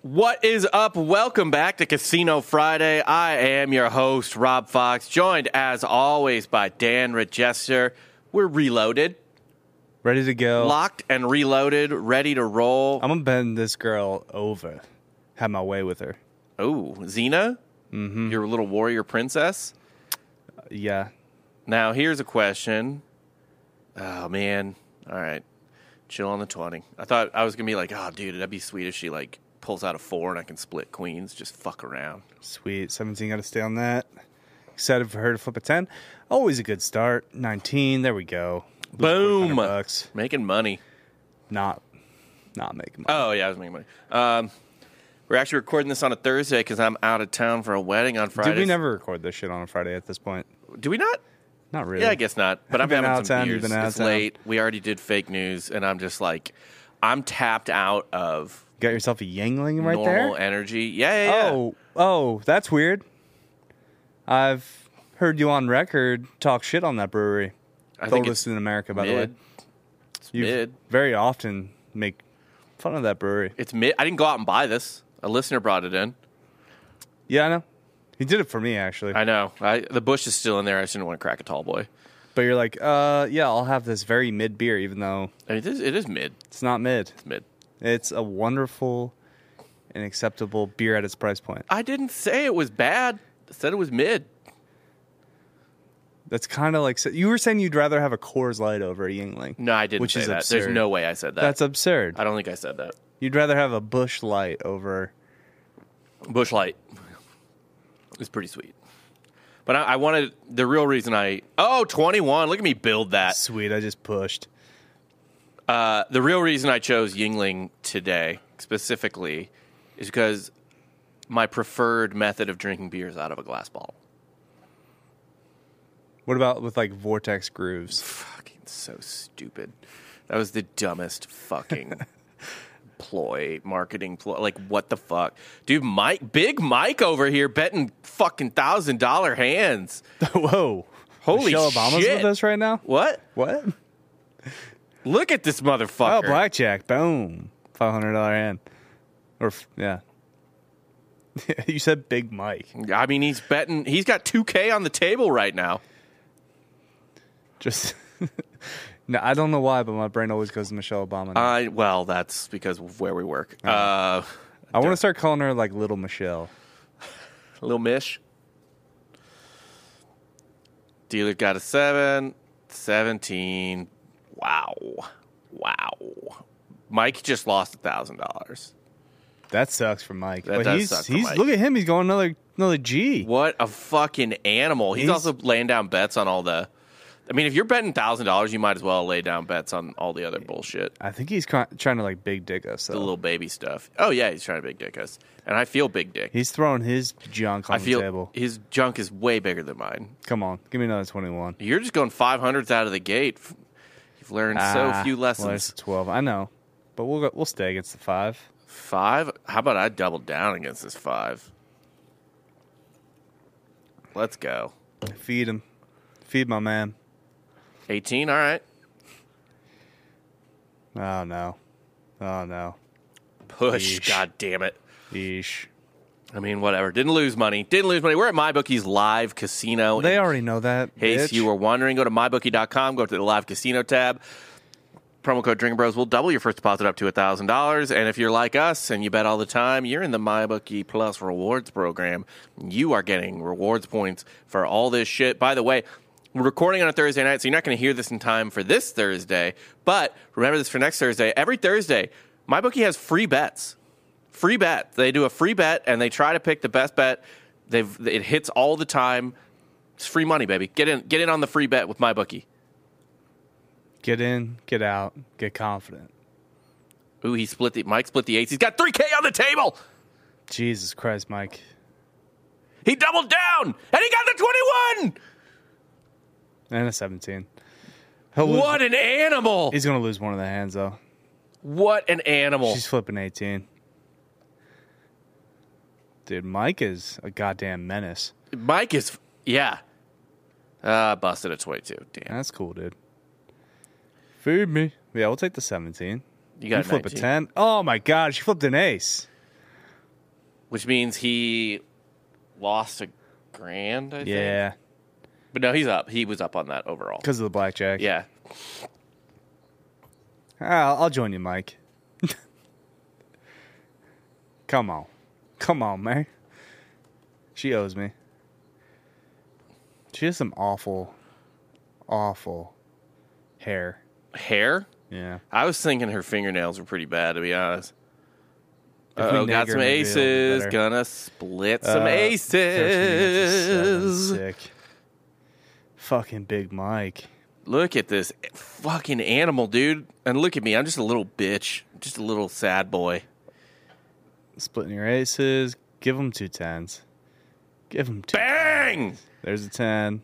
What is up? Welcome back to Casino Friday. I am your host, Rob Fox, joined as always by Dan Regester. We're reloaded. Ready to go. Locked and reloaded, ready to roll. I'm going to bend this girl over. Have my way with her. Oh, Xena? Mm-hmm. Your little warrior princess? Yeah. Now, here's a question. Oh, man. All right. Chill on the 20. I thought I was going to be like, oh, dude, that'd be sweet if she, like, pulls out a 4 and I can split queens. Just fuck around. Sweet. 17 got to stay on that. Excited for her to flip a 10. Always a good start. 19. There we go. Boom. Making money. Not making money. Oh, yeah, I was making money. We're actually recording this on a Thursday because I'm out of town for a wedding on Friday. Did we never record this shit on a Friday at this point? Do we not? Not really. Yeah, I guess not. But I'm Been having out some of town, beers. you've been out of It's town. late. We already did fake news, and I'm just like, I'm tapped out of Got yourself a Yangling right normal there? energy. Yeah. Oh, that's weird. I've heard you on record talk shit on that brewery. I think it's Oldest in America, by the way. mid. It's You mid. very often make fun of that brewery. It's mid. I didn't go out and buy this. A listener brought it in. Yeah, I know. He did it for me, actually. I know. The bush is still in there. I just didn't want to crack a tall boy. But you're like, yeah, I'll have this very mid beer, even though I mean, it is mid. it's not mid. It's mid. It's a wonderful and acceptable beer at its price point. I didn't say it was bad. I said it was mid. That's kind of like, you were saying you'd rather have a Coors Light over a Yingling. No, I didn't Which say is that. absurd. There's no way I said that. That's absurd. I don't think I said that. You'd rather have a Busch Light over... Busch Light is pretty sweet. But I wanted, the real reason 21. Look at me build that. Sweet, I just pushed. The real reason I chose Yingling today, specifically, is because my preferred method of drinking beer is out of a glass bottle. What about with, like, Vortex grooves? Fucking so stupid. That was the dumbest fucking marketing ploy. Like, what the fuck? Dude, Big Mike over here betting fucking $1,000 hands. Whoa. Holy Michelle Obama's shit. with us right now? What? What? Look at this motherfucker. Oh, blackjack. Boom. $500 hand. Yeah. You said Big Mike. I mean, he's betting. He's got $2K on the table right now. Just... No, I don't know why, but my brain always goes to Michelle Obama now. Well, that's because of where we work. I want to start calling her, like, Little Michelle. Little Mish. Dealer got a 7. 17. Wow. Mike just lost $1,000. That sucks for Mike. That But does suck for Mike. Look at him. He's going another G. What a fucking animal. He's also laying down bets on all the... I mean, if you're betting $1,000, you might as well lay down bets on all the other bullshit. I think he's trying to, like, big dick us, though. The little baby stuff. Oh, yeah, he's trying to big dick us. And I feel big dick. He's throwing his junk on I feel the table. his junk is way bigger than mine. Come on. Give me another 21. You're just going 500s out of the gate. You've learned so few lessons. Well, it's 12. I know. But we'll stay against the 5. 5? How about I double down against this 5? Let's go. Feed him. Feed my man. 18, all right. Oh, no. Push, Yeesh. God damn it. Yeesh. I mean, whatever. Didn't lose money. We're at MyBookie's live casino. They already know that. In case bitch. you were wondering, go to mybookie.com, go to the live casino tab. Promo code Drinking Bros will double your first deposit up to $1,000. And if you're like us and you bet all the time, you're in the MyBookie Plus rewards program. You are getting rewards points for all this shit. By the way, we're recording on a Thursday night, so you're not going to hear this in time for this Thursday. But remember this for next Thursday. Every Thursday, MyBookie has free bets. Free bet. They do a free bet, and they try to pick the best bet. It hits all the time. It's free money, baby. Get in on the free bet with MyBookie. Get in, get out, get confident. Ooh, Mike split the eights. He's got $3K on the table. Jesus Christ, Mike. He doubled down, and he got the 21. And a 17. What an animal. He's going to lose one of the hands, though. What an animal. She's flipping 18. Dude, Mike is a goddamn menace. Mike is, yeah. Busted at 22. Damn. That's cool, dude. Feed me. Yeah, we'll take the 17. You got flip 19. a 10. Oh, my God. She flipped an ace. which means he lost $1,000, I think. Yeah, But no, he's up. He was up on that overall. because of the blackjack. Yeah. I'll join you, Mike. Come on, man. She owes me. She has some awful hair. Hair? Yeah. I was thinking her fingernails were pretty bad, to be honest. If we Oh, got nag her, some maybe it'll be aces. better. Gonna split some First we get to aces. 7, sick. Fucking Big Mike. Look at this fucking animal, dude. And look at me. I'm just a little bitch. Just a little sad boy. Splitting your aces. Give them 2 10s. Give them 2. Bang! There's a 10.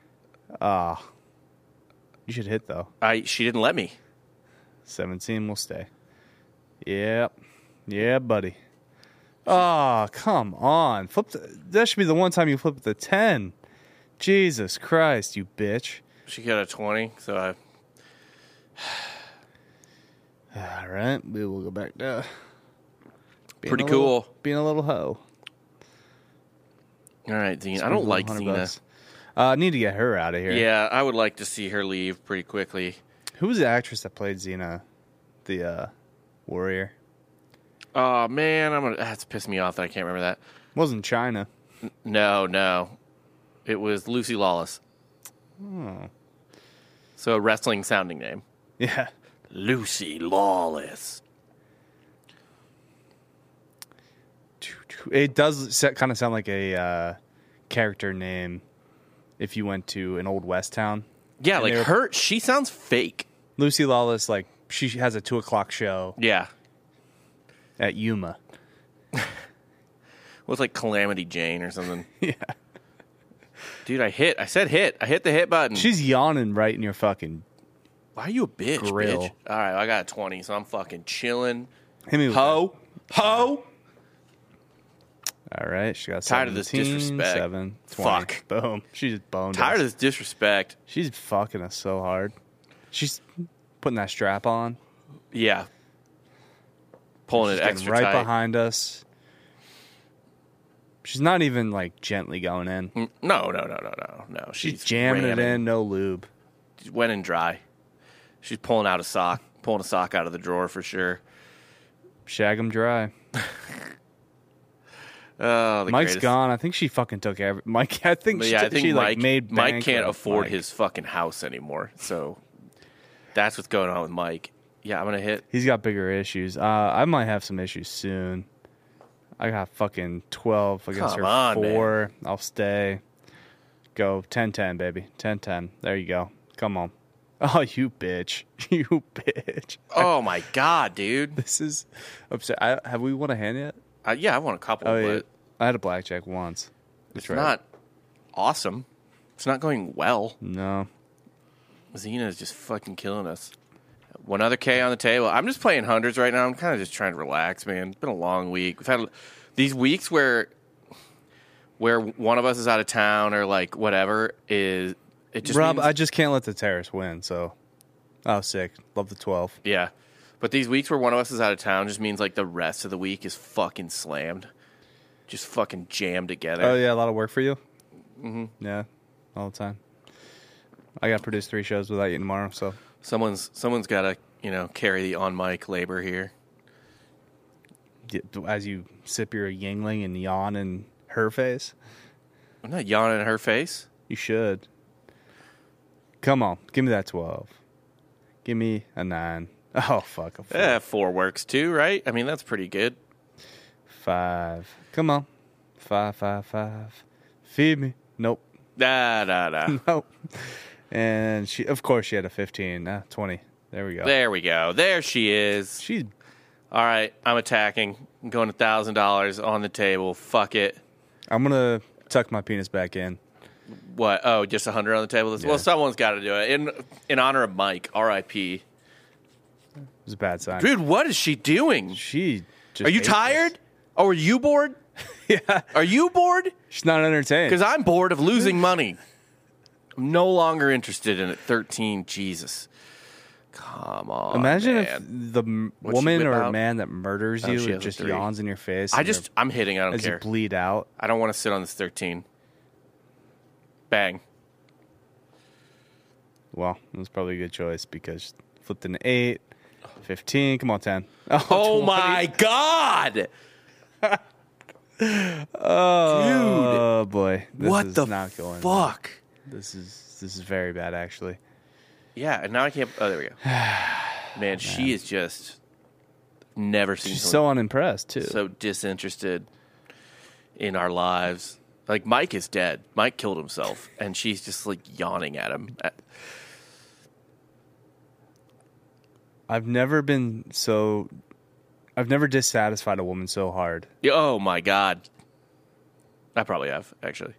You should hit, though. She didn't let me. 17 will stay. Yep. Yeah, buddy. Oh, come on. That should be the one time you flip the 10. Jesus Christ, you bitch. She got a 20, so I... All right, we will go back to Pretty cool. Being a little hoe. All right, Xena. I don't like Xena. I need to get her out of here. Yeah, I would like to see her leave pretty quickly. Who was the actress that played Xena, the warrior? Oh, man, that's pissed me off that I can't remember that. Wasn't China. No. It was Lucy Lawless. Oh. So a wrestling sounding name. Yeah. Lucy Lawless. It does kind of sound like a character name if you went to an old West town. Yeah, And like she sounds fake. Lucy Lawless, like, she has a 2:00 show Yeah. at Yuma. Well, it's like Calamity Jane or something. Yeah. Dude, I said hit. I hit the hit button. She's yawning right in your fucking Why are you a bitch, grill. bitch? All right, I got a 20, so I'm fucking chilling. hit me with Ho. Ho. that. All right, she got Tired of this 17, disrespect. 7, 20. Fuck. Boom. She just boned Tired us. of this disrespect. She's fucking us so hard. She's putting that strap on. Yeah. Pulling She's it getting extra right tight. behind us. She's not even like gently going in. No. She's jamming it in, no lube. She's wet and dry. She's pulling a sock out of the drawer for sure. Shag 'em dry. Oh, the Mike's greatest. gone. I think she fucking took Mike. I think But yeah, I think she Mike, made Mike bank can't off afford Mike. his fucking house anymore. So that's what's going on with Mike. Yeah, I'm gonna hit. He's got bigger issues. I might have some issues soon. I got fucking 12 against Come her on, 4. I'll stay. Go 10-10, baby. 10-10. There you go. Come on. Oh, you bitch. You bitch. Oh my god, dude. This is upset. Have we won a hand yet? Yeah, I won a couple, Oh, yeah. but I had a blackjack once. it's not awesome. It's not going well. No. Xena is just fucking killing us. One other K on the table. I'm just playing hundreds right now. I'm kind of just trying to relax, man. It's been a long week. We've had these weeks where one of us is out of town or like whatever is it just Rob, means, I just can't let the Terrace win, so. Oh, sick. Love the 12. yeah. But these weeks where one of us is out of town just means like the rest of the week is fucking slammed. Just fucking jammed together. Oh, yeah, a lot of work for you? Mm-hmm. Yeah, all the time. I got to produce 3 shows without you tomorrow, so. Someone's got to, carry the on mic labor here. As you sip your Yingling and yawn in her face, I'm not yawning in her face. you should. Come on, give me that 12. Give me a 9. Oh, fuck. A 4. Yeah, 4 works too, right? I mean, that's pretty good. 5. Come on. 5, 5, 5. Feed me. Nope. Nah. Nope. And she had a 15. 20. There we go. There we go. There she is. She's All right, I'm attacking. I'm going $1,000 on the table. Fuck it. I'm going to tuck my penis back in. What? Oh, just 100 on the table? Yeah. Well, someone's got to do it. In honor of Mike, R.I.P. It was a bad sign. Dude, what is she doing? She just Are you hates tired? us. Oh, are you bored? Yeah. Are you bored? She's not entertained. Because I'm bored of losing money. I'm no longer interested in it. 13, Jesus. Come on. Imagine man. if the What'd she woman whip or out? man that murders Oh, you she it has a just 3. yawns in your face. I'm hitting. I don't as you care. bleed out. I don't want to sit on this 13. Bang. Well, it was probably a good choice because flipped an 8, 15. Come on, 10. Oh my God. Oh boy, this What is the not going. fuck? This is very bad, actually. Yeah, and now I can't. Oh, there we go. Man, she is just never seen She's someone so unimpressed too. so disinterested in our lives. Like, Mike is dead. Mike killed himself, and she's just like yawning at him. I've never dissatisfied a woman so hard. Oh my God. I probably have, actually.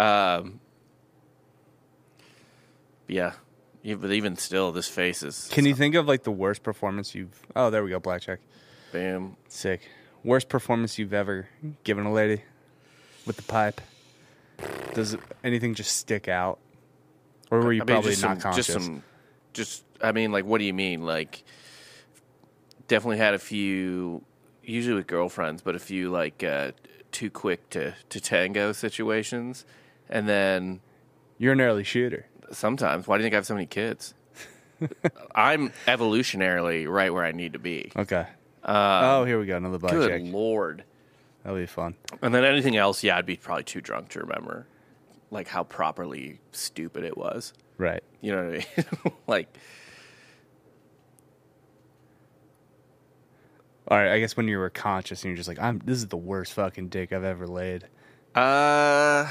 Yeah. But even still, this face is. Can you think of like the worst performance you've? Oh, there we go, blackjack. Bam. Sick. Worst performance you've ever given a lady with the pipe. Does anything just stick out, or were you probably not conscious? I mean, like, what do you mean? Like, definitely had a few, usually with girlfriends, but a few like too quick to tango situations, and then You're an early shooter. sometimes, why do you think I have so many kids? I'm evolutionarily right where I need to be. Okay. Oh, here we go. Another blackjack. Good Lord. That'll be fun. And then anything else, yeah, I'd be probably too drunk to remember, like, how properly stupid it was. Right. You know what I mean? Like, All right. I guess when you were conscious and you're just like, this is the worst fucking dick I've ever laid. I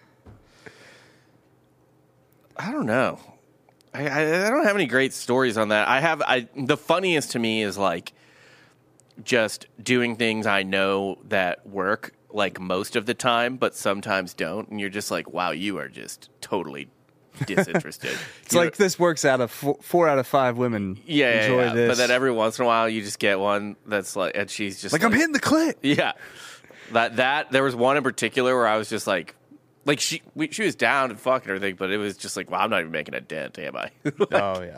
don't know. I don't have any great stories on that. The funniest to me is like just doing things I know that work like most of the time, but sometimes don't, and you're just like, wow, you are just totally disinterested. It's like this works out of 4 out of 5 women. Enjoy this. But then every once in a while, you just get one that's like, and she's just like I'm hitting the clit. Yeah, that there was one in particular where I was just like she was down and fucking everything, but it was just like, wow, I'm not even making a dent, am I? Oh yeah.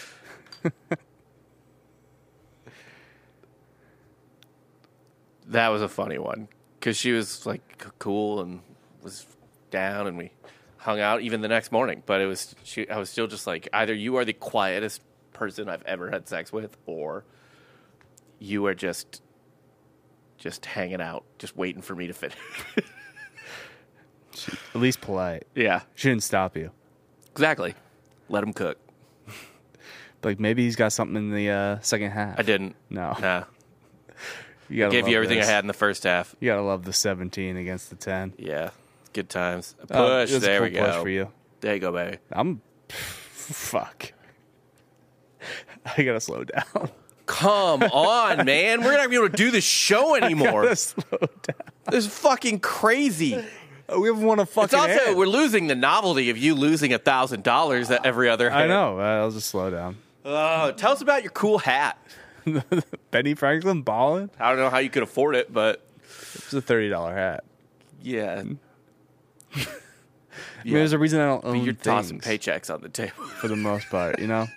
That was a funny one because she was like cool and was down, and we hung out even the next morning. But I was still just like, either you are the quietest person I've ever had sex with, or you are just hanging out, just waiting for me to finish. At least polite. Yeah, She didn't stop you. exactly. Let him cook. Like maybe he's got something in the second half. I didn't. No. Nah. You gotta Gave love you everything this. I had in the first half. You gotta love the 17 against the 10. Yeah, good times. A Oh, push. it was a There cool we go. push for you. There you go, baby. Fuck. I gotta slow down. Come on, man. We're not going to be able to do this show anymore. Gotta slow down. This is fucking crazy. We haven't won a It's fucking also, hand. we're losing the novelty of you losing $1,000 at every other I hand. know. I'll just slow down. Tell us about your cool hat. Benny Franklin balling? I don't know how you could afford it, but It's a $30 hat. yeah. I mean, there's a reason I don't own You're tossing things paychecks on the table. for the most part, you know?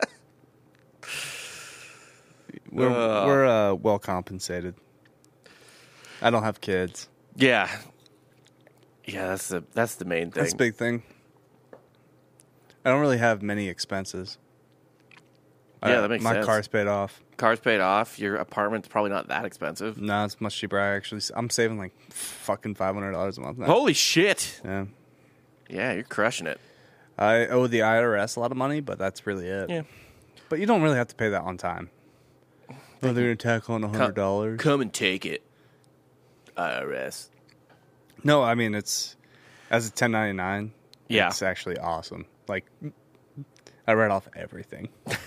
We're well compensated. I don't have kids. Yeah. Yeah, that's the main thing. That's a big thing. I don't really have many expenses. Yeah, that makes my sense. car's paid off. Car's paid off. Your apartment's probably not that expensive. No, it's much cheaper. I'm saving like fucking $500 a month now. Holy shit. Yeah. Yeah, you're crushing it. I owe the IRS a lot of money, but that's really it. Yeah. But you don't really have to pay that on time. Oh, they're going to tack on $100. Come and take it, IRS. No, I mean, it's as a 1099. Yeah. It's actually awesome. Like, I read off everything.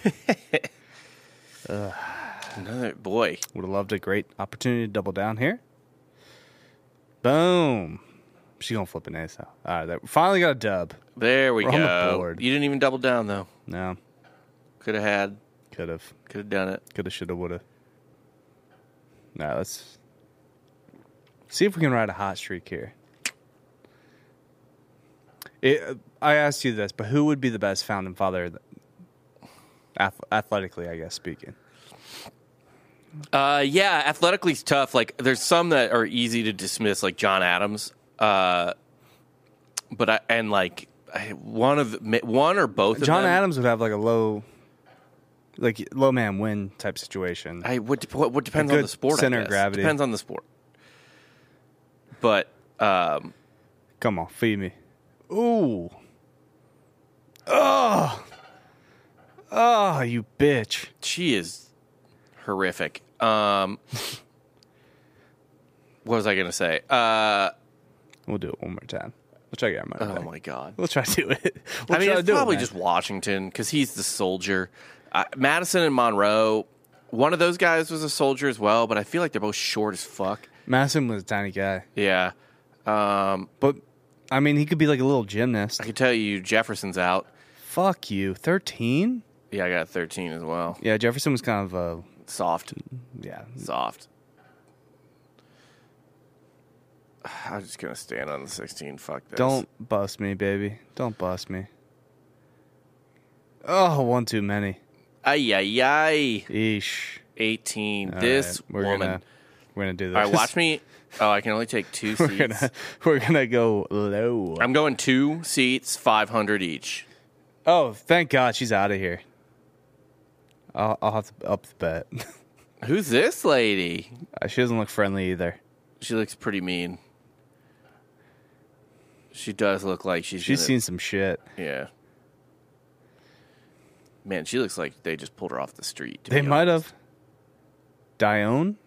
Another boy. Would have loved a great opportunity to double down here. Boom. She's going to flip an ace out. All right, finally got a dub. There we We're on the go. board. You didn't even double down though. No, Could have had. could have. Could have done it. Could have, should have, would have. All right, let's see if we can ride a hot streak here. I asked you this, but who would be the best founding father Athletically, I guess, speaking. Yeah, athletically's tough. Like, there's some that are easy to dismiss, like John Adams. One or both of John them. Adams would have like a low man win type situation. What depends A on good the sport. center I of guess. gravity. Depends on the sport. But Come on, feed me. Ooh. Oh, you bitch. she is horrific. What was I going to say? We'll do it one more time. We'll try to get our money Oh back. my god. We'll try to do it. We'll I mean, try to it's do it, probably man. just Washington because he's the soldier. Madison and Monroe, one of those guys was a soldier as well, but I feel like they're both short as fuck. Madison was a tiny guy. Yeah. But, I mean, he could be like a little gymnast. I can tell you Jefferson's out. Fuck you. 13? Yeah, I got 13 as well. Yeah, Jefferson was kind of Soft. yeah. Soft. I'm just going to stand on the 16. Fuck this. Don't bust me, baby. Don't bust me. Oh, one too many. Ay, ay, ay. Eesh. 18. All This right, woman. We're gonna do this. All right, watch me. Oh, I can only take 2 seats. we're gonna go low. I'm going 2 seats, 500 each. Oh, thank God she's out of here. I'll have to up the bet. Who's this lady? She doesn't look friendly either. She looks pretty mean. She does look like she's Seen some shit. Yeah. Man, she looks like they just pulled her off the street. They might have. Dione?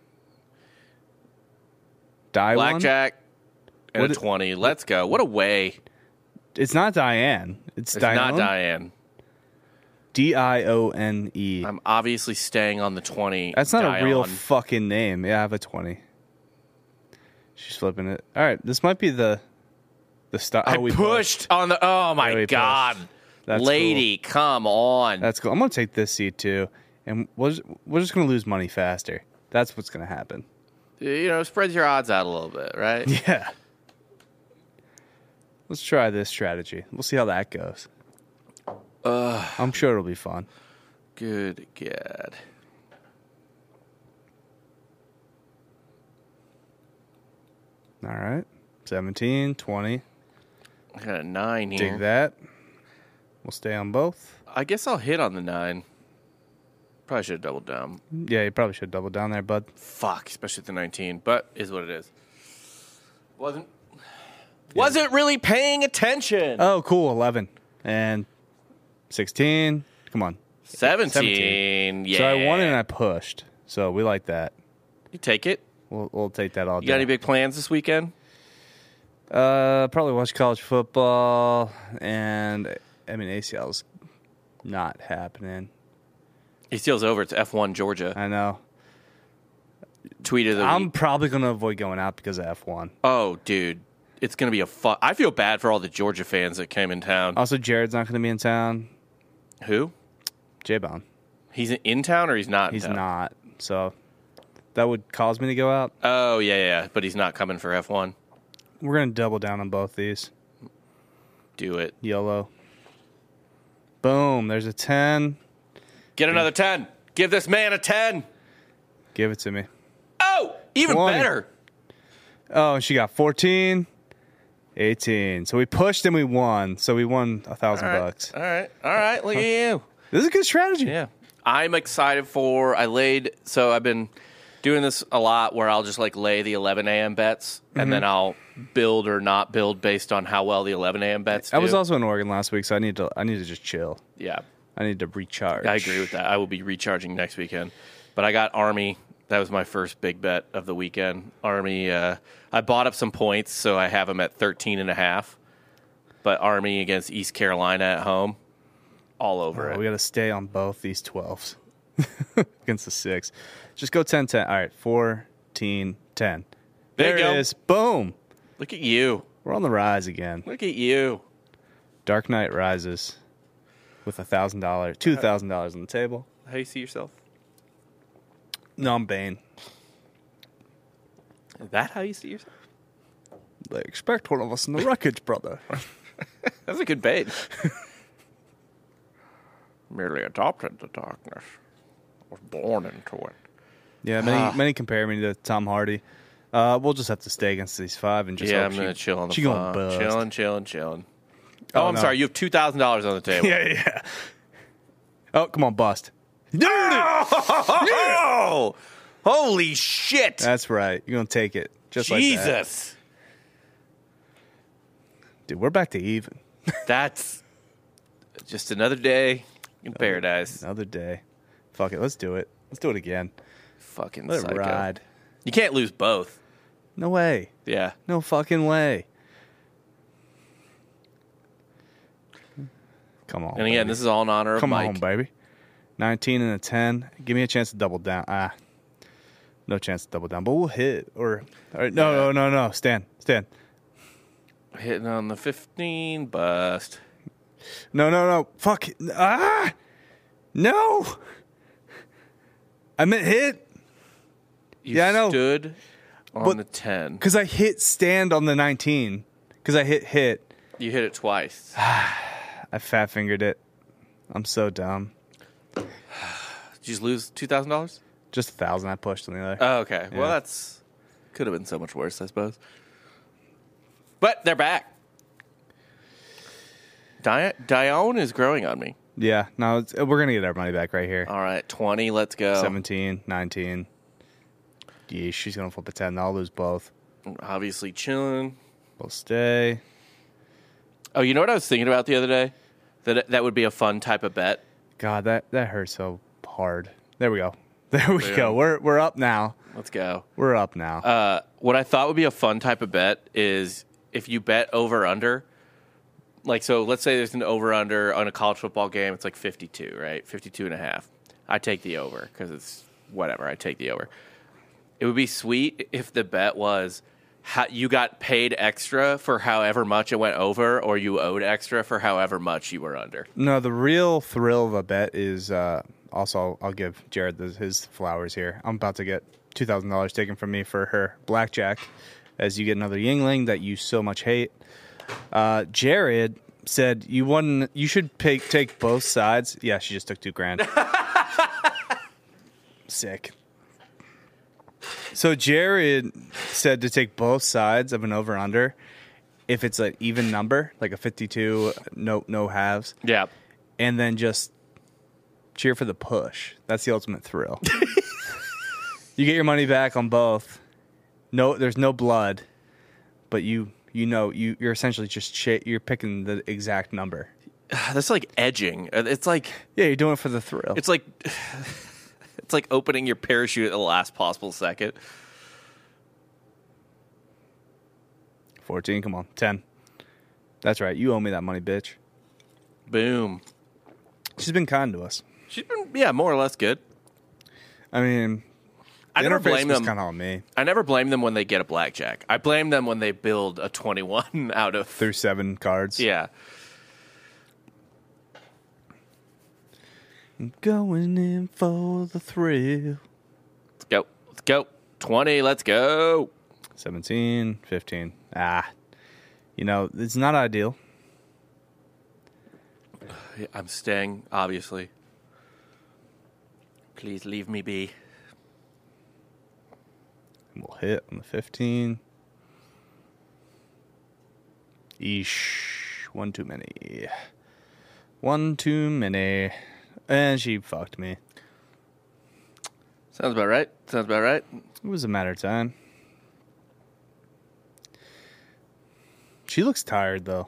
Blackjack and What a 20. Let's go. What a way. It's not Diane. It's It's Dione. not Diane. Dione. I'm obviously staying on the 20. That's not a real Dion. fucking name. Yeah, I have a 20. She's flipping it. All right, this might be the style. I pushed on the. Oh my we God. pushed. That's Lady, come on. That's cool. I'm gonna take this seat too, and we're just gonna lose money faster. That's what's gonna happen. Spread your odds out a little bit, right? Yeah. Let's try this strategy. We'll see how that goes. I'm sure it'll be fun. Good God. All right. 17, 20. I got a 9 here. Dig that. We'll stay on both. I guess I'll hit on the 9. Probably should have doubled down. Yeah, you probably should double down there, bud. Fuck, especially at the 19. But is what it is. Wasn't really paying attention. Oh, cool. 11 and 16. Come on. 17. Yeah. So I won and I pushed. So we like that. You take it. We'll take that all day. You got any big plans this weekend? Probably watch college football, and I mean ACL's not happening. ACL's over. It's F1 Georgia. I know. Tweet of the I'm week. probably gonna avoid going out because of F1. Oh, dude. It's going to be a fun. I feel bad for all the Georgia fans that came in town. Also, Jared's not gonna be in town. Who? J-Bone. He's in town or he's not in He's town? not. So that would cause me to go out. Oh, yeah. But he's not coming for F1. We're gonna double down on both these. Do it. YOLO. Boom. There's a 10. Get another 10. Give this man a 10. Give it to me. Oh, even 20. better. Oh, and she got 14, 18. So we pushed and we won. So we won $1,000. All right. Look at you. This is a good strategy. Yeah. I'm excited so I've been doing this a lot where I'll just lay the 11 a.m. bets and then I'll build or not build based on how well the 11 a.m. bets do. I was also in Oregon last week, so I need to just chill. Yeah. I need to recharge. I agree with that. I will be recharging next weekend. But I got Army. That was my first big bet of the weekend. Army, I bought up some points, so I have them at 13.5. But Army against East Carolina at home, all over it. We got to stay on both these 12s against the 6. Just go 10-10. All right, 14, 10. There you it go. is. Boom. Look at you. We're on the rise again. Look at you. Dark Knight rises with $1,000, $2,000 on the table. How you see yourself? No, I'm Bane. Is that how you see yourself? They expect one of us in the wreckage, brother. That's a good bait. merely adopted the darkness. I was born into it. Yeah, many compare me to Tom Hardy. We'll just have to stay against these 5 and just Yeah, hope I'm going to chill on the she phone. gonna bust. Chilling. Oh, I'm no. sorry. You have $2,000 on the table. Yeah. Oh, come on, bust. Oh! Holy shit! That's right. You're going to take it. Just like that. Jesus. Dude, we're back to even. That's just another day in paradise. Another day. Fuck it. Let's do it. Let's do it again. Fucking Let psycho. it ride. You can't lose both. No way. Yeah. No fucking way. Come on. And again, this is all in honor of Come Mike. on, baby. 19 and a 10. Give me a chance to double down. No chance to double down, but we'll hit. Or no. Stand. Hitting on the 15, bust. No. Fuck. No. I meant hit. You I know. stood on But- the 10. Because I hit stand on the 19. Because I hit. You hit it twice. I fat fingered it. I'm so dumb. Did you just lose $2,000? Just 1,000 I pushed on the other. Oh, okay. Yeah. Well, that's could have been so much worse, I suppose. But they're back. Dione is growing on me. Yeah. No, we're going to get our money back right here. All right, 20, let's go. 17, 19. Yeah, she's going to flip a 10. I'll lose both. Obviously chilling. We'll stay. Oh, you know what I was thinking about the other day? That would be a fun type of bet. God, that hurt so hard. There we go. There we Yeah. go. We're up now. Let's go. We're up now. What I thought would be a fun type of bet is if you bet over under. Like, so let's say there's an over under on a college football game. It's like 52, right? 52 and a half. I take the over because it's whatever. I take the over. It would be sweet if the bet was you got paid extra for however much it went over, or you owed extra for however much you were under. No, the real thrill of a bet is also, I'll give Jared his flowers here. I'm about to get $2,000 taken from me for her blackjack as you get another Yingling that you so much hate. Jared said you should take both sides. Yeah, she just took $2,000. Sick. So Jared said to take both sides of an over-under if it's an even number, like a 52, no halves. Yeah. And then just cheer for the push. That's the ultimate thrill. You get your money back on both. No, there's no blood, but you're essentially just you're picking the exact number. That's like edging. It's like Yeah, you're doing it for the thrill. it's like it's like opening your parachute at the last possible second. 14, come on, 10. That's right. You owe me that money, bitch. Boom. She's been kind to us. She's been more or less good. I mean, I the never interface blame was them. kind of on me. I never blame them when they get a blackjack. I blame them when they build a 21 out of Through 7 cards. Yeah. I'm going in for the thrill. Let's go. 20, let's go. 17, 15. It's not ideal. I'm staying, obviously. Please leave me be. We'll hit on the 15. Eesh. One too many. One too many. And she fucked me. Sounds about right. It was a matter of time. She looks tired, though.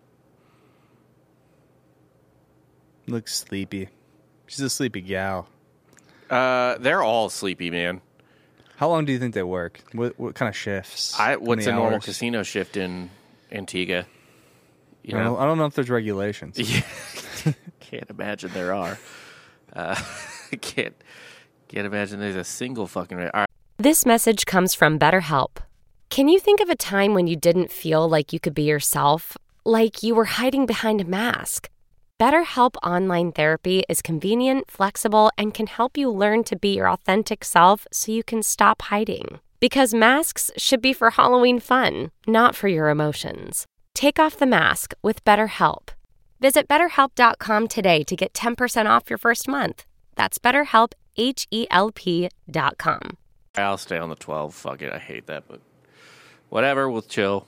Looks sleepy. She's a sleepy gal. They're all sleepy, man. How long do you think they work? What kind of shifts? What's a Many normal hours? casino shift in Antigua? You I know? don't know if there's regulations. Yeah. Can't imagine there are. Can't imagine there's a single fucking. All right. This message comes from BetterHelp. Can you think of a time when you didn't feel like you could be yourself? Like you were hiding behind a mask? BetterHelp Online Therapy is convenient, flexible, and can help you learn to be your authentic self so you can stop hiding. Because masks should be for Halloween fun, not for your emotions. Take off the mask with BetterHelp. Visit BetterHelp.com today to get 10% off your first month. That's BetterHelp, HELP.com. I'll stay on the 12. Fuck it. I hate that, but whatever. We'll chill.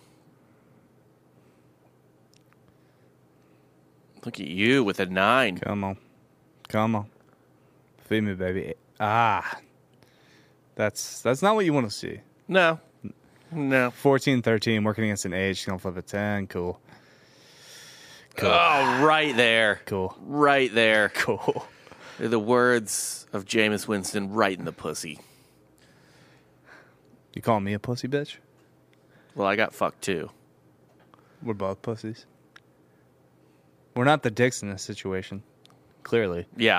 Look at you with a 9. Come on. Feed me, baby. That's not what you want to see. No. 14, 13, working against an age. She's going to flip a 10. Cool. Oh, right there. Cool. Right there. Cool. They're the words of Jameis Winston right in the pussy. You calling me a pussy, bitch? Well, I got fucked too. We're both pussies. We're not the dicks in this situation. Clearly. Yeah.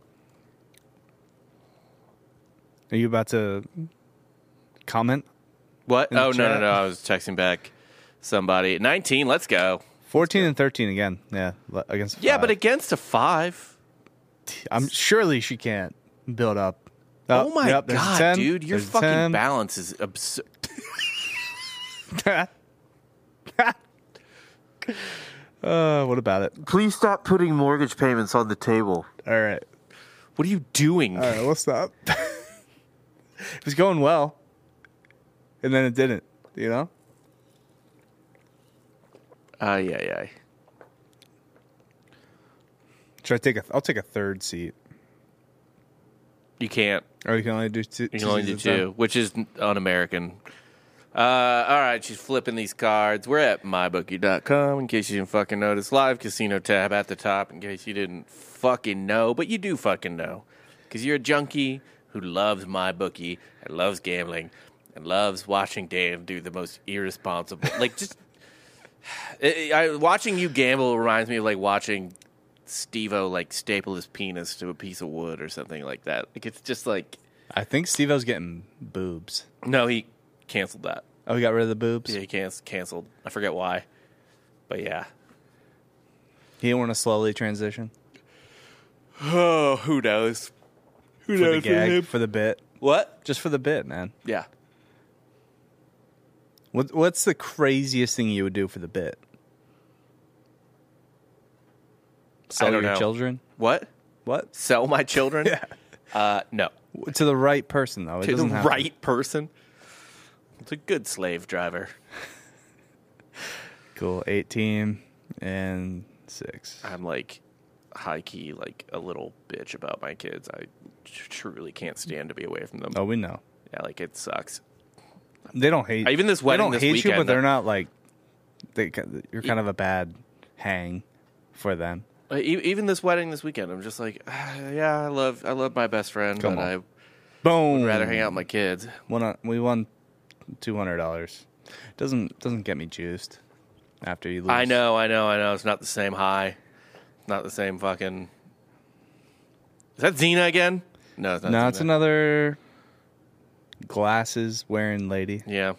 Are you about to comment? What? In the Oh, no. chat? I was texting back somebody. 19, let's go. 14 and 13 again. Yeah, against Yeah, five. but against a 5. I'm surely she can't build up. Oh, my yep, there's a God, 10, dude. Your there's a fucking 10. balance is absurd. What about it? Please stop putting mortgage payments on the table. All right. What are you doing? All right, we'll stop. It was going well. And then it didn't, you know? Yeah. Should I I'll take a third seat. You can't. Or you can only do two. You can only do 2, which is un-American. All right, she's flipping these cards. We're at mybookie.com, in case you didn't fucking notice. Live casino tab at the top, in case you didn't fucking know. But you do fucking know. Because you're a junkie who loves MyBookie and loves gambling and loves watching Dan do the most irresponsible. Like, just... watching you gamble reminds me of, like, watching Steve-O, like, staple his penis to a piece of wood or something like that. Like, it's just like... I think Steve-O's getting boobs. No, he canceled that. Oh, he got rid of the boobs? Yeah, he canceled. I forget why. But yeah. He didn't want to slowly transition? Oh, who knows? Who For the knows gag, for the bit. What? Just for the bit, man. Yeah. What's the craziest thing you would do for the bit? Sell I don't your know. children? What? What? Sell my children? Yeah. No. To the right person, though. It To the doesn't have to- right person? It's a good slave driver. Cool. 18 and 6. I'm like high-key like a little bitch about my kids. I truly can't stand to be away from them. Oh, we know. Yeah, like it sucks. They don't hate Even this wedding They don't this hate you, weekend, but they're not like... You're kind of a bad hang for them. Even this wedding this weekend, I'm just like, yeah, I love my best friend, Come but on. I Boom. would rather hang out with my kids. We won $200. Doesn't get me juiced after you lose. I know. It's not the same high. Not the same fucking... Is that Xena again? No, it's not No, Xena. it's another glasses wearing lady. Yeah.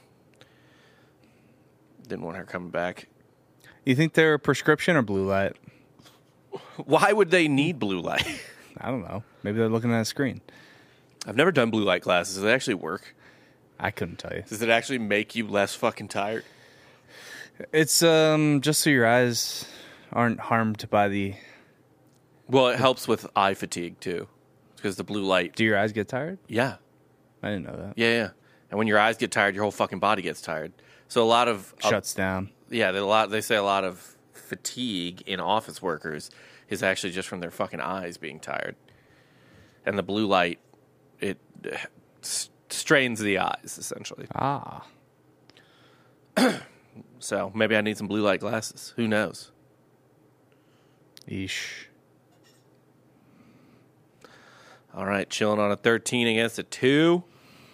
Didn't want her coming back. You think they're prescription or blue light? Why would they need blue light? I don't know. Maybe they're looking at a screen. I've never done blue light glasses. Does it actually work? I couldn't tell you. Does it actually make you less fucking tired? It's just so your eyes aren't harmed by the... Well, it helps with eye fatigue, too. Because the blue light... Do your eyes get tired? Yeah. I didn't know that. Yeah. And when your eyes get tired, your whole fucking body gets tired. So a lot of... Shuts down. Yeah, they say a lot of fatigue in office workers is actually just from their fucking eyes being tired. And the blue light, it strains the eyes, essentially. Ah. So maybe I need some blue light glasses. Who knows? Eesh. All right, chilling on a 13 against a 2.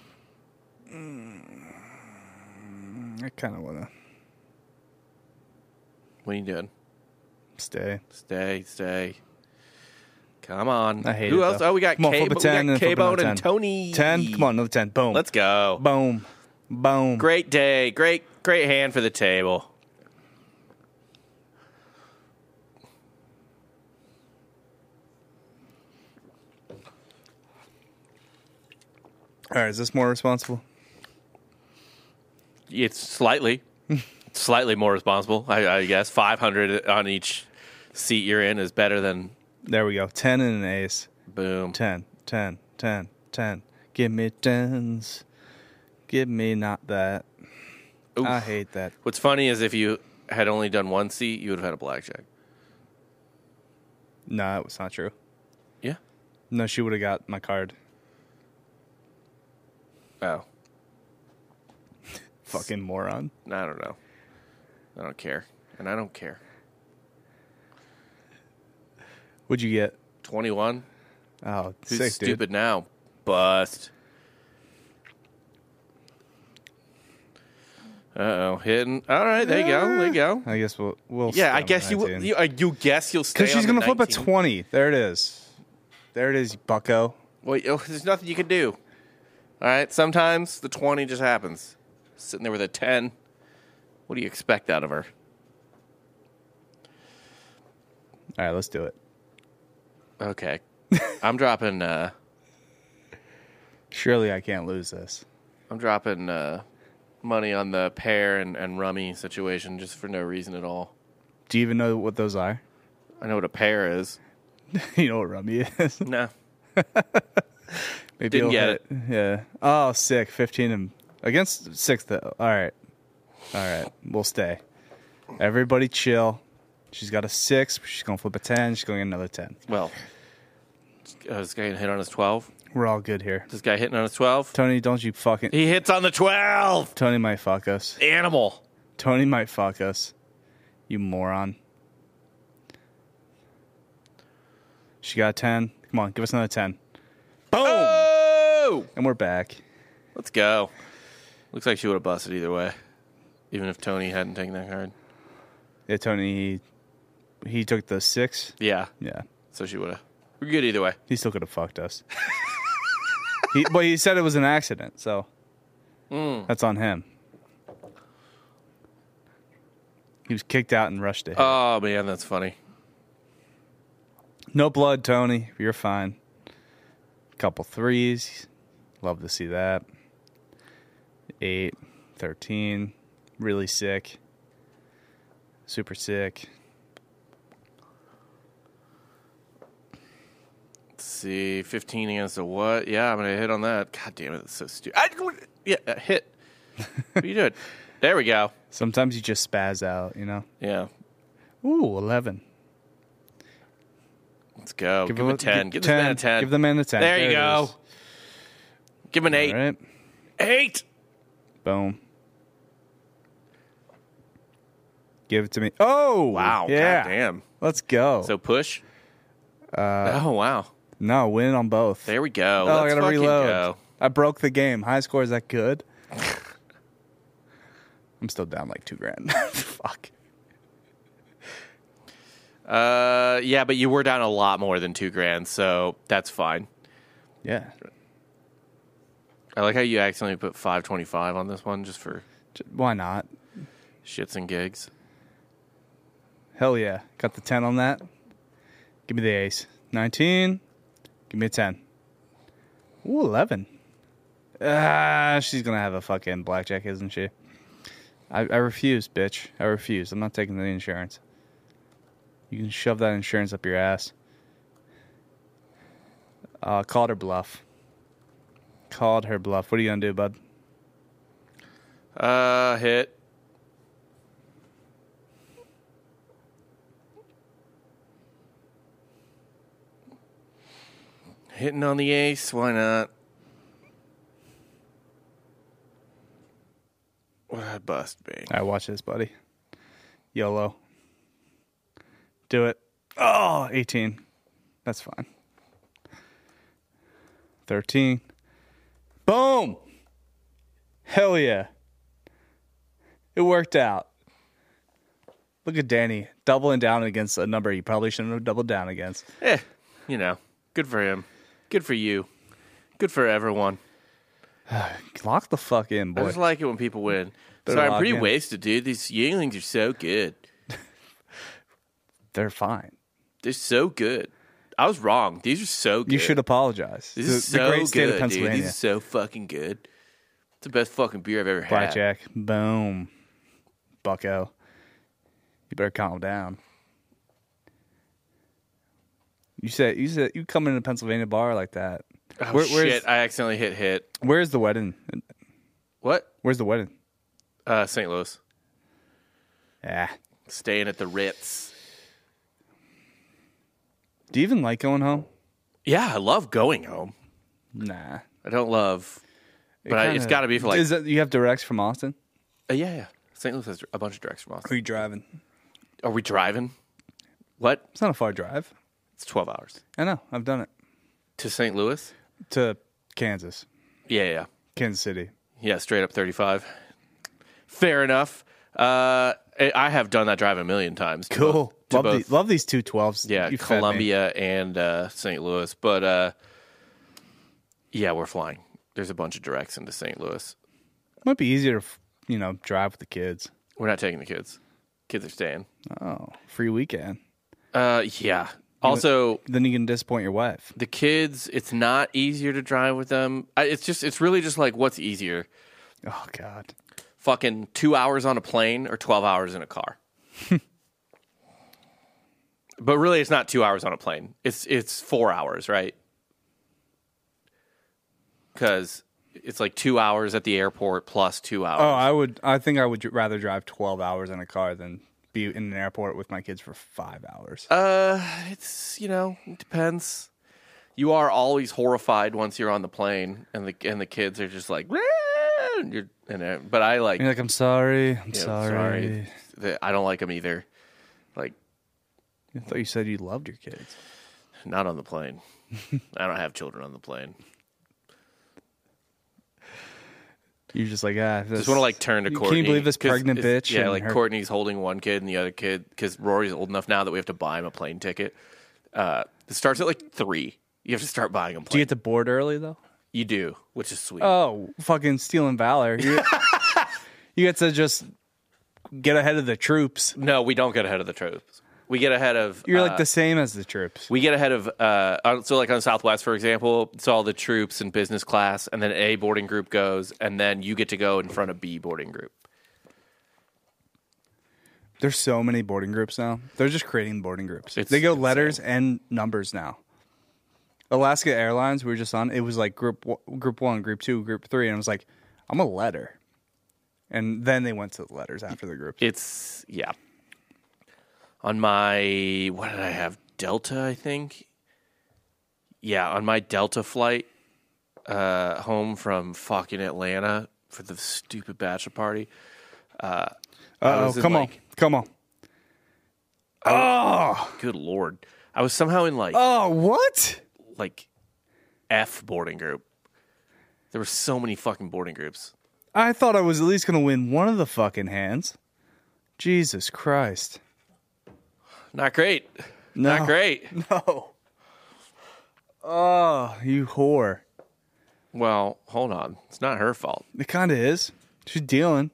I kind of want to What are you doing? stay. Stay. Come on. I hate Who it, else? though. Oh, we got Come on, flip a 10 and flip K-Bone another and 10. Tony. 10? Come on, another 10. Boom. Let's go. Boom. Boom. Great day. Great hand for the table. All right, is this more responsible? It's slightly more responsible, I guess. 500 on each seat you're in is better than There we go. 10 and an ace. boom. 10, 10, 10, 10. Give me tens. Give me not that. Oof. I hate that. What's funny is if you had only done one seat, you would have had a blackjack. No, that was not true. Yeah. No, she would have got my card. Oh. Fucking moron. I don't know. I don't care. And I don't care. What'd you get? 21? Oh, Who's sick, stupid dude. now? Bust. Uh-oh. Hitting. All right, there you go. There you go. I guess we'll Yeah, stay I on guess the you 19. you guess you'll stay Because she's on going the to flip a 19. 20. There it is. There it is, you bucko. Well, there's nothing you can do. All right? Sometimes the 20 just happens. Sitting there with a 10. What do you expect out of her? All right, let's do it. Okay. I'm dropping Surely I can't lose this. money on the pear and rummy situation just for no reason at all. Do you even know what those are? I know what a pear is. You know what rummy is? No. Maybe Didn't it'll get hit. Yeah. Oh, sick. 15 and against 6th. Though. All right. We'll stay. Everybody chill. She's got a 6. She's going to flip a 10. She's going to get another 10. Well, this guy hit on his 12. We're all good here. This guy hitting on his 12. Tony, don't you fucking... He hits on the 12. Tony might fuck us. Animal. Tony might fuck us. You moron. She got a 10. Come on, give us another 10. Boom! Oh! And we're back. Let's go. Looks like she would have busted either way, even if Tony hadn't taken that card. Yeah, Tony, he took the 6. Yeah. Yeah. So she would have. We're good either way. He still could have fucked us. But he said it was an accident, so that's on him. He was kicked out and rushed to hit. Oh, man, that's funny. No blood, Tony. You're fine. Couple 3s. Love to see that. 8, 13. Really sick. Super sick. Let's see. 15 against a what? Yeah, I'm going to hit on that. God damn it. That's so stupid. Hit. What are you doing? There we go. Sometimes you just spaz out, you know? Yeah. Ooh, 11. Let's go. Give him a 10. Give this 10. man a 10. Give the man a 10. There you it go. is. Give him an 8. All right. 8. Boom. Give it to me. Oh! Wow. Yeah. God damn. Let's go. So push. Oh, wow. No, win on both. There we go. Oh, I Let's gotta fucking reload. go. I broke the game. High score, is that good? I'm still down like $2,000. Fuck. Yeah, but you were down a lot more than $2,000, so that's fine. Yeah. I like how you accidentally put 525 on this one just for Why not? shits and gigs. Hell yeah. Got the 10 on that. Give me the ace. 19. Give me a 10. Ooh, 11. She's going to have a fucking blackjack, isn't she? I refuse, bitch. I refuse. I'm not taking the insurance. You can shove that insurance up your ass. Called her bluff. Called her bluff. What are you going to do, bud? Hit. Hitting on the ace, why not? What a bust, bang. All right, watch this, buddy. YOLO. Do it. Oh, 18. That's fine. 13. Boom! Hell yeah. It worked out. Look at Danny doubling down against a number he probably shouldn't have doubled down against. Good for him. Good for you. Good for everyone. Lock the fuck in, I boy. just like it when people win. Better Sorry, I'm lock pretty in. wasted, dude. These Yinglings are so good. They're fine. They're so good. I was wrong. These are so good. You should apologize. This is so great state good, of dude. Pennsylvania. These are so fucking good. It's the best fucking beer I've ever had. Blackjack. Boom. Bucko. You better calm down. You said you come into Pennsylvania bar like that. Oh, shit. I accidentally hit. Where's the wedding? What? Where's the wedding? St. Louis. Yeah. Staying at the Ritz. Do you even like going home? Yeah, I love going home. Nah. I don't love, but it's got to be for like. Is that, you have directs from Austin? Yeah. St. Louis has a bunch of directs from Austin. Are you driving? Are we driving? What? It's not a far drive. It's 12 hours. I know. I've done it. To St. Louis? To Kansas. Yeah. Kansas City. Yeah, straight up 35. Fair enough. I have done that drive a million times. Cool. Both. Love these 212s. Yeah, Columbia and St. Louis. But, yeah, we're flying. There's a bunch of directs into St. Louis. Might be easier to, drive with the kids. We're not taking the kids. Kids are staying. Oh, free weekend. Yeah. Also, then you can disappoint your wife. The kids, it's not easier to drive with them. It's really just like, what's easier? Oh, God. Fucking 2 hours on a plane or 12 hours in a car. But really, it's not 2 hours on a plane. It's 4 hours, right? Because it's like 2 hours at the airport plus 2 hours. Oh, I think I would rather drive 12 hours in a car than be in an airport with my kids for 5 hours. It depends. You are always horrified once you're on the plane, and the kids are just like, but I like. You're like, I'm sorry. I'm sorry. I don't like them either. Like, I thought you said you loved your kids. Not on the plane. I don't have children on the plane. You're just like, just want to like turn to Courtney. Can you believe this pregnant bitch? Yeah, like Courtney's holding one kid and the other kid, because Rory's old enough now that we have to buy him a plane ticket. It starts at like 3. You have to start buying them. Do you get to board early though? You do, which is sweet. Oh, fucking stealing valor! You get to just get ahead of the troops. No, we don't get ahead of the troops. We get ahead of. You're like the same as the troops. We get ahead of. So like on Southwest, for example, it's all the troops in business class, and then A boarding group goes, and then you get to go in front of B boarding group. There's so many boarding groups now. They're just creating boarding groups. They go letters and numbers now. Alaska Airlines, we were just on. It was like group 1, group 2, group 3, and I was like, I'm a letter. And then they went to the letters after the groups. On my, what did I have? Delta, I think. Yeah, on my Delta flight home from fucking Atlanta for the stupid bachelor party. Come on. Oh, good Lord. I was somehow in like. Oh, what? Like F boarding group. There were so many fucking boarding groups. I thought I was at least going to win one of the fucking hands. Jesus Christ. Not great. No. Not great. No. Oh, you whore. Well, hold on. It's not her fault. It kind of is. She's dealing.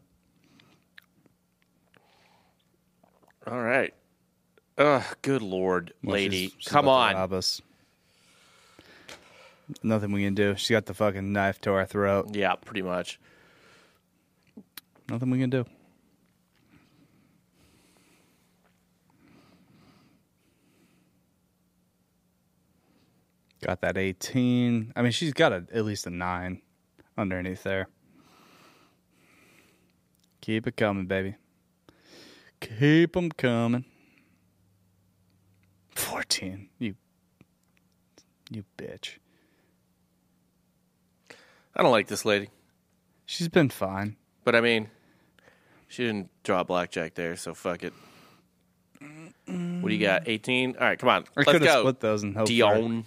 All right. Ugh, good Lord, lady. She's come about to on. rob us. Nothing we can do. She got the fucking knife to our throat. Yeah, pretty much. Nothing we can do. Got that 18. I mean, she's got at least a 9 underneath there. Keep it coming, baby. Keep them coming. 14. You bitch. I don't like this lady. She's been fine. But I mean, she didn't draw blackjack there, so fuck it. What do you got? 18? All right, come on. Let's go. Split those and hope Dion.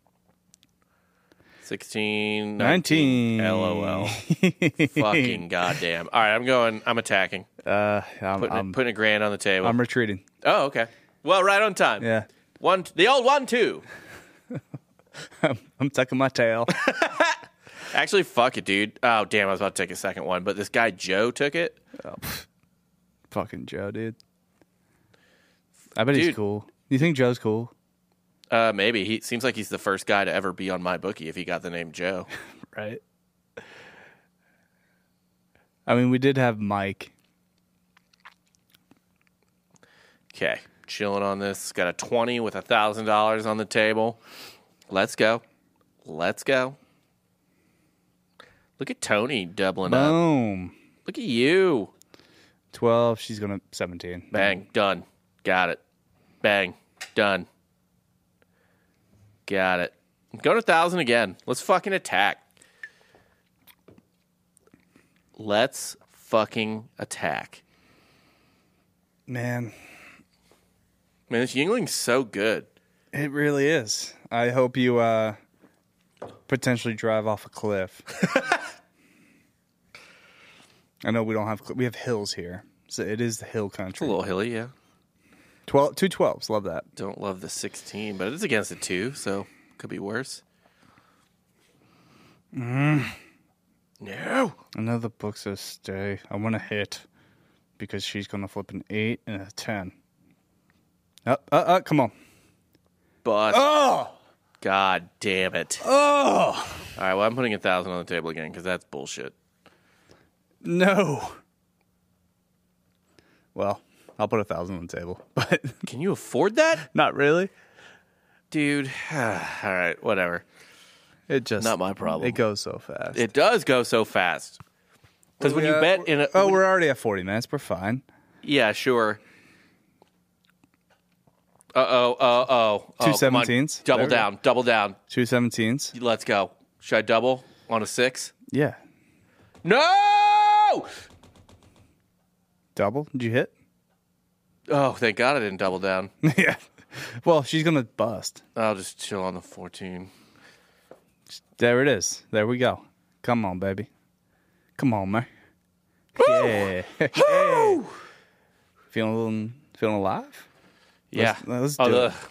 16. 19. LOL. Fucking goddamn. All right, I'm attacking. I'm putting a grand on the table. I'm retreating. Oh, okay. Well, right on time. Yeah. The old 1-2. I'm tucking my tail. Actually, fuck it, dude. Oh, damn, I was about to take a second one, but this guy Joe took it. Oh, fucking Joe, dude. I bet he's cool. You think Joe's cool? Maybe. He seems like he's the first guy to ever be on my bookie if he got the name Joe. Right. I mean, we did have Mike. Okay. chilling on this. Got a 20 with $1,000 on the table. Let's go. Let's go. Look at Tony doubling up. Boom. Look at you. 12. She's going to 17. Bang. Done. Got it. Bang. Done. Got it. Go to 1,000 again. Let's fucking attack. Let's fucking attack. Man, this Yingling's so good. it really is. I hope you potentially drive off a cliff. I know we don't have we have hills here, so it is the hill It's country. a little hilly, yeah. 2 12s, love that. Don't love the 16, but it's against a 2, so could be worse. No. I know the book says stay. I want to hit because she's going to flip an 8 and a 10. Come on. Bust. Oh! God damn it. Oh! All right, well, I'm putting 1,000 on the table again because that's bullshit. No. Well, I'll put 1,000 on the table, but Can you afford that? not really. Dude. All right, whatever. It just Not my problem. It goes so fast. It does go so fast. Because when you bet in a... we're already at 40 minutes. We're fine. Yeah, sure. Uh-oh. Two Come on. 17s. Double There we go. down. Double down. 2 17s. Let's go. Should I double on a 6? Yeah. No! Double? Did you hit? Oh, thank God I didn't double down. Yeah. Well, she's going to bust. I'll just chill on the 14. There it is. There we go. Come on, baby. Come on, man. Yeah. Hey. Feeling alive? Yeah. Let's do it.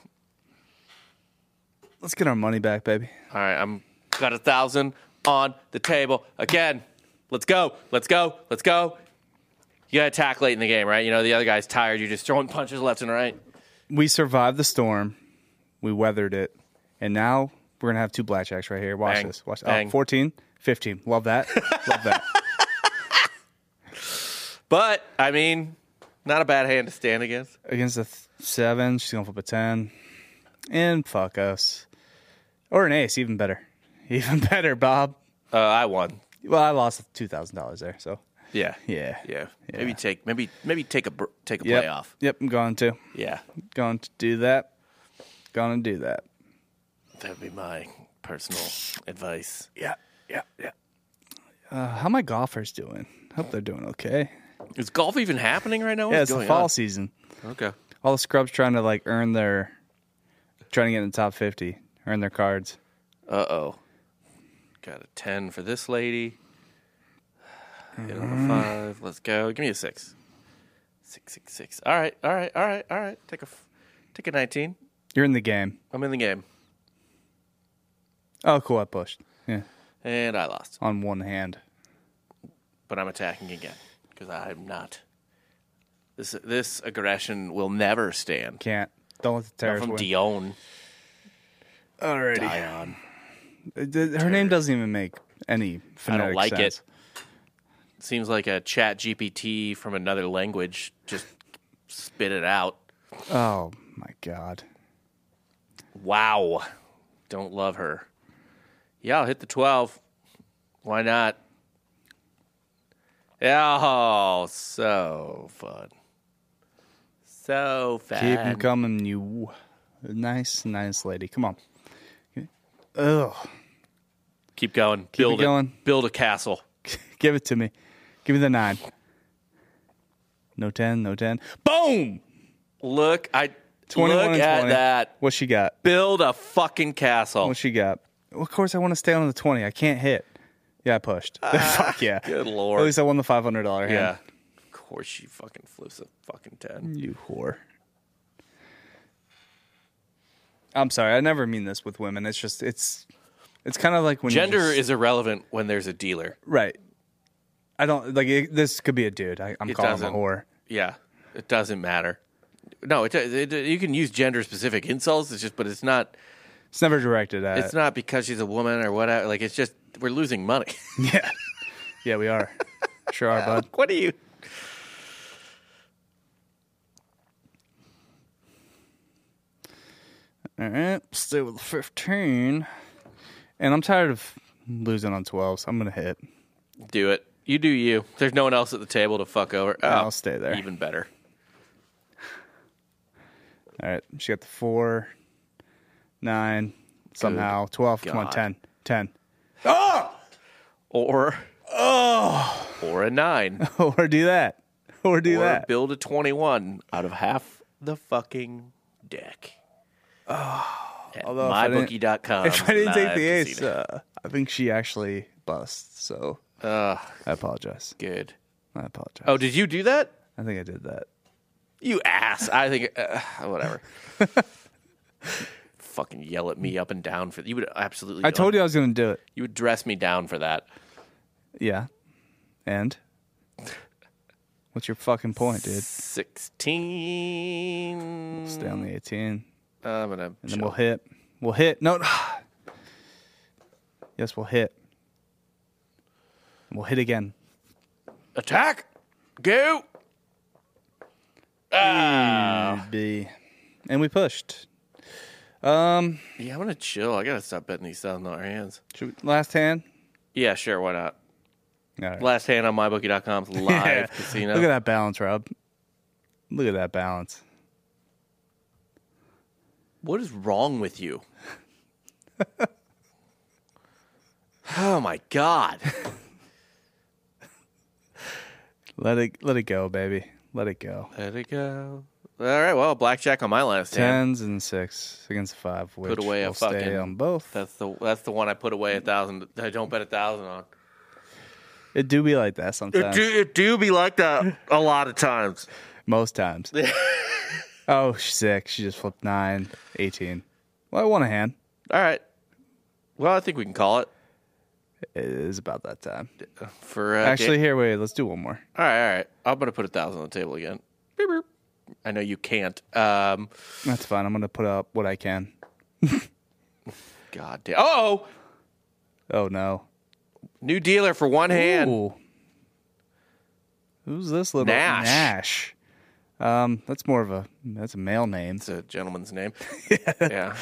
Let's get our money back, baby. All right, I'm got 1,000 on the table again. Let's go. Let's go. Let's go. You got to attack late in the game, right? You know, the other guy's tired. You're just throwing punches left and right. We survived the storm. We weathered it. And now we're going to have 2 blackjacks right here. Watch Bang. this. Watch. Bang. 14, 15. Love that. Love that. But, I mean, not a bad hand to stand against. Against a 7, she's going to flip a 10. And fuck us. Or an ace, even better. Even better, Bob. I won. Well, I lost $2,000 there, so Yeah. yeah. Yeah. Maybe take a Yep. play off. Yep, I'm going to. Yeah. Going to do that. Going to do that. That would be my personal advice. Yeah. How my golfers doing? Hope they're doing okay. Is golf even happening right now? Yeah, What's it's the going fall on? season. Okay. All the scrubs trying to like trying to get in the top 50, earn their cards. Uh-oh. Got a 10 for this lady. Hit on a 5. Let's go. Give me a 6. 6, 6, 6. All right. Take a 19. You're in the game. I'm in the game. Oh, cool. I pushed. Yeah, And I lost. on one hand. But I'm attacking again. Because I'm not. This aggression will never stand. Can't. Don't let the Not terrorists from win. Dion. Alrighty. Dion. Her name doesn't even make any I phonetic don't like sense. it. Seems like a chat GPT from another language. Just spit it out. Oh, my God. Wow. Don't love her. Yeah, I'll hit the 12. Why not? Oh, so fun. So fun. Keep them coming, you nice lady. Come on. Ugh. Keep going. Keep it going. Build a castle. Give it to me. Give me the 9. No 10, no 10. Boom! Look 21 look and at 20. that. What she got? Build a fucking castle. What she got? Well, of course, I want to stay on the 20. I can't hit. Yeah, I pushed. Fuck yeah. Good At Lord. least I won the $500 hand. Yeah. Of course she fucking flips a fucking 10. You whore. I'm sorry. I never mean this with women. It's just, it's kind of like when Gender you just, is irrelevant when there's a dealer. right. I don't, this could be a dude. I'm It calling him doesn't. a whore. Yeah. It doesn't matter. No, you can use gender specific insults. It's just, but it's not. It's never directed at. It's not because she's a woman or whatever. Like it's just we're losing money. Yeah. Yeah, we are. Sure are, bud. What are you? All right, stay with 15. And I'm tired of losing on 12, so I'm going to hit. Do it. You do you. There's no one else at the table to fuck over. Oh, I'll stay there. Even better. All right, she got the 4, 9, somehow 12. Come on, God. 10. 10. Or a 9. Or do that. Or do Or that. build a 21 out of half the fucking deck. At Although if I didn't- mybookie.com. If I didn't take the ace, I think she actually busts. So I apologize. Good. I apologize. Oh, did you do that? I think I did that. You ass. I think, whatever. Fucking yell at me up and down for you would absolutely. I told you I was going to do it. You would dress me down for that. Yeah. And? What's your fucking point, dude? 16. Stay on the 18. I'm gonna. And then we'll hit. We'll hit. No. Yes, we'll hit. And we'll hit again. Attack. Go. B. And we pushed. Yeah, I'm gonna chill. I gotta stop betting these $1,000 hands. Last hand? Yeah, sure. Why not? All right. Last hand on mybookie.com's live casino. Look at that balance, Rob. Look at that balance. What is wrong with you? Oh my God. Let it go, baby. Let it go. Let it go. All right, well, blackjack on my last hand. 10s and 6 against 5. Which Put away a will stay fucking- on both. That's the one I put away 1,000. I don't bet 1,000 on. It do be like that sometimes. It do be like that a lot of times. Most times. Oh, she's sick. She just flipped 9, 18. Well, I won a hand. All right. Well, I think we can call it It is about that time. for Actually, here, wait. Let's do one more. All right. I'm gonna put 1,000 on the table again. Beep, beep. I know you can't. That's fine. I'm going to put up what I can. God damn. Oh, Oh, no. new dealer for one hand. Ooh. Who's this little Nash. That's more of that's a male name. It's a gentleman's name. Yeah.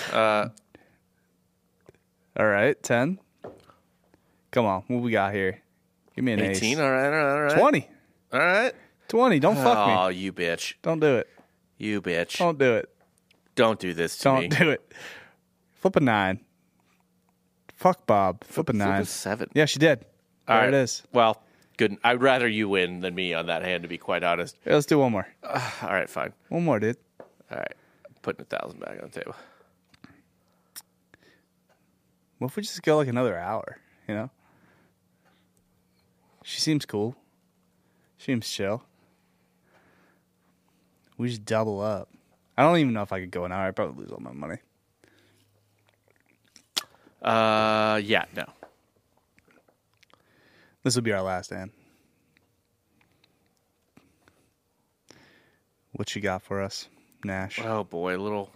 All right, 10. Come on, what we got here? Give me an 18. ace. All right. 20. All right. 20. Don't fuck me. Oh, you bitch. Don't do it. You bitch. Don't do it. Don't do this to me. Don't do it. Flip a 9. Fuck Bob. Flip a 9. 7. Yeah, she did. All There right. it is. Well, good. I'd rather you win than me on that hand, to be quite honest. Yeah, let's do one more. All right, fine. One more, dude. All right. Putting 1,000 back on the table. What if we just go like another hour, you know? She seems cool. She seems chill. We just double up. I don't even know if I could go an hour. I'd probably lose all my money. Yeah, no. This will be our last hand. What you got for us, Nash? Oh boy, little.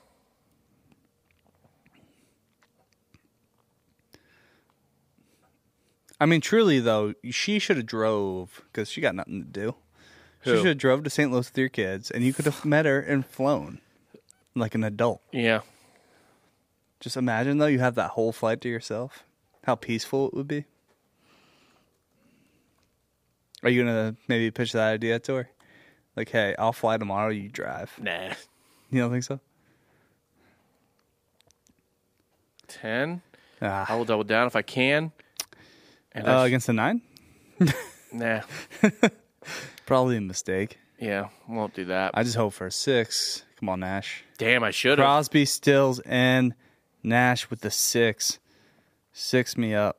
I mean, truly though, she should have drove because she got nothing to do. She Who? should have drove to St. Louis with your kids, and you could have met her and flown like an adult. Yeah. Just imagine though, you have that whole flight to yourself. How peaceful it would be. Are you gonna maybe pitch that idea to her? Like, hey, I'll fly tomorrow. You drive. Nah. You don't think so? 10. Ah. I will double down if I can. And Against the 9? nah. Probably a mistake. Yeah, won't do that. I just hope for a 6. Come on, Nash. Damn, I should have. Crosby, Stills, and Nash with the 6. 6 me up.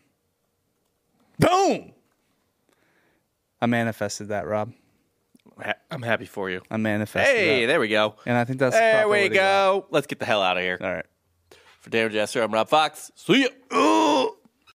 Boom! I manifested that, Rob. I'm happy for you. I manifested Hey, that. there we go. And I think that's the There proper we way to go. Let's get the hell out of here. All right. For Daniel Jester, I'm Rob Fox. See ya.